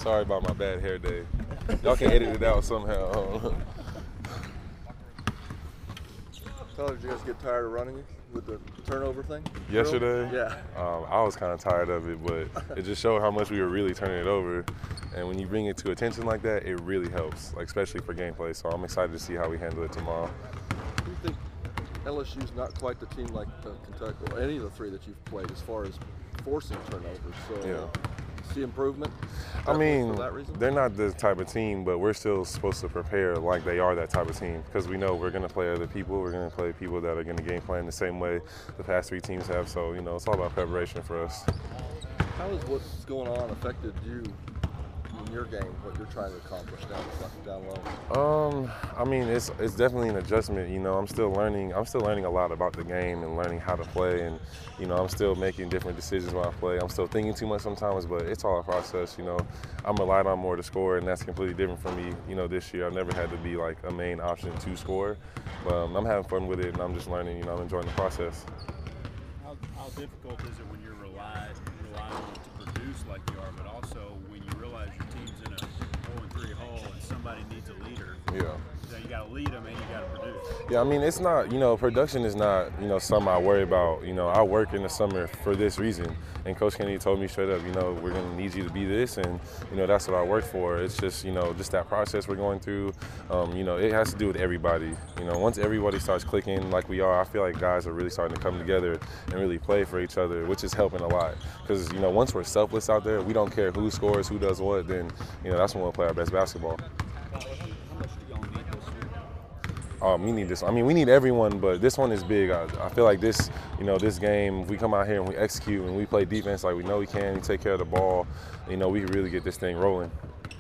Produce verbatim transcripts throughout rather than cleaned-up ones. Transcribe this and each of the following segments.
Sorry about my bad hair day. Y'all can edit it out somehow. Tyler, did you guys get tired of running with the turnover thing? Yesterday? Yeah. Um, I was kind of tired of it, but it just showed how much we were really turning it over. And when you bring it to attention like that, it really helps, like especially for gameplay. So I'm excited to see how we handle it tomorrow. Do you think L S U's not quite the team like uh, Kentucky or any of the three that you've played as far as forcing turnovers? So Yeah. see improvement? I mean, for that reason? they're not the type of team, but we're still supposed to prepare like they are that type of team because we know we're going to play other people. We're going to play people that are going to game plan the same way the past three teams have. So, you know, it's all about preparation for us. How has what's going on affected you in your game, what you're trying to accomplish down, down low? Um, I mean, it's it's definitely an adjustment. You know, I'm still learning. I'm still learning a lot about the game and learning how to play. And you know, I'm still making different decisions when I play. I'm still thinking too much sometimes, but it's all a process. You know, I'm relied on more to score, and that's completely different for me. You know, this year I've never had to be like a main option to score. But um, I'm having fun with it, and I'm just learning. You know, I'm enjoying the process. How, how difficult is it when you're relying relying on it to produce like you are, but also when you realize your team's in a four and three hole and somebody needs a leader? Yeah. So you got to lead them and you got to produce. Yeah, I mean, it's not, you know, production is not, you know, something I worry about. You know, I work in the summer for this reason. And Coach Kennedy told me straight up, you know, we're going to need you to be this. And, you know, that's what I work for. It's just, you know, just that process we're going through. Um, you know, it has to do with everybody. You know, once everybody starts clicking like we are, I feel like guys are really starting to come together and really play for each other, which is helping a lot. Because, you know, once we're selfless out there, we don't care who scores, who does what, then, you know, that's when we'll play our best basketball. Um, we need this. I mean, we need everyone, but this one is big. I, I feel like this, you know, this game, if we come out here and we execute and we play defense like we know we can, we take care of the ball, you know, we can really get this thing rolling.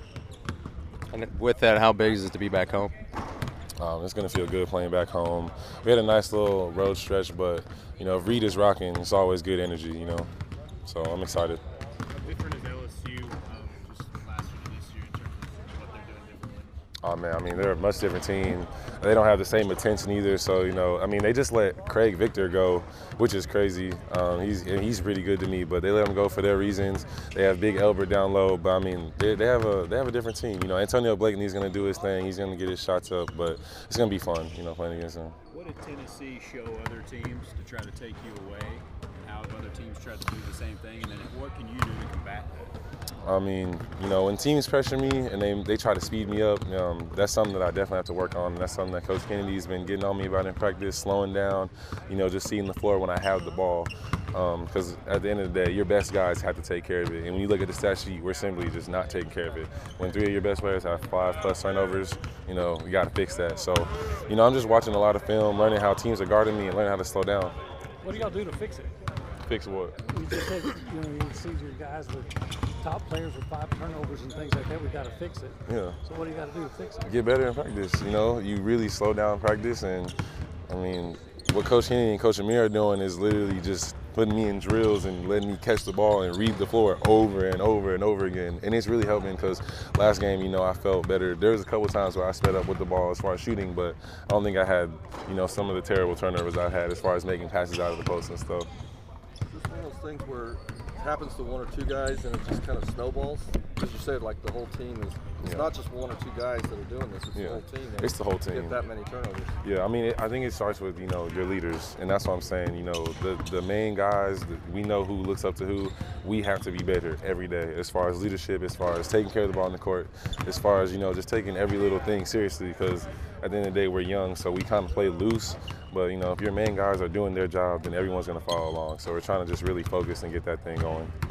And with that, how big is it to be back home? Um, it's going to feel good playing back home. We had a nice little road stretch, but, you know, if Reed is rocking, it's always good energy, you know. So I'm excited. How different is L S U um, just last year to this year in terms of what they're doing differently? Oh, man, I mean, they're a much different team. They don't have the same attention either. So, you know, I mean, they just let Craig Victor go, which is crazy. Um, he's he's pretty good to me, but they let him go for their reasons. They have Big Elbert down low, but, I mean, they, they have a they have a different team. You know, Antonio Blakeney's going to do his thing. He's going to get his shots up, but it's going to be fun, you know, playing against him. What did Tennessee show other teams to try to take you away? How have other teams tried to do the same thing? And then what can you do to combat that? I mean, you know, when teams pressure me and they they try to speed me up, um, that's something that I definitely have to work on. And that's something that Coach Kennedy's been getting on me about in practice, slowing down, you know, just seeing the floor when I have the ball. Because um, at the end of the day, your best guys have to take care of it. And when you look at the stat sheet, we're simply just not taking care of it. When three of your best players have five plus turnovers, you know, we got to fix that. So, you know, I'm just watching a lot of film, learning how teams are guarding me and learning how to slow down. What do y'all do to fix it? Fix what? You just said, you know, you see your guys with top players with five turnovers and things like that. We got to fix it. Yeah. So what do you got to do to fix it? Get better in practice. You know, you really slow down practice, and I mean, what Coach Kennedy and Coach Amir are doing is literally just putting me in drills and letting me catch the ball and read the floor over and over and over again. And it's really helping because last game, you know, I felt better. There was a couple times where I sped up with the ball as far as shooting, but I don't think I had, you know, some of the terrible turnovers I had as far as making passes out of the post and stuff. Is this one of those things where it happens to one or two guys and it just kind of snowballs? As you said, like the whole team is, it's Yeah. not just one or two guys that are doing this, it's Yeah. the whole team. It's the whole team. Get that many turnovers. Yeah, I mean, it, I think it starts with, you know, your leaders, and that's what I'm saying. You know, the the main guys, the, we know who looks up to who. We have to be better every day as far as leadership, as far as taking care of the ball in the court, as far as, you know, just taking every little thing seriously because at the end of the day, we're young, so we kind of play loose. But, you know, if your main guys are doing their job, then everyone's going to follow along. So we're trying to just really focus and get that thing going.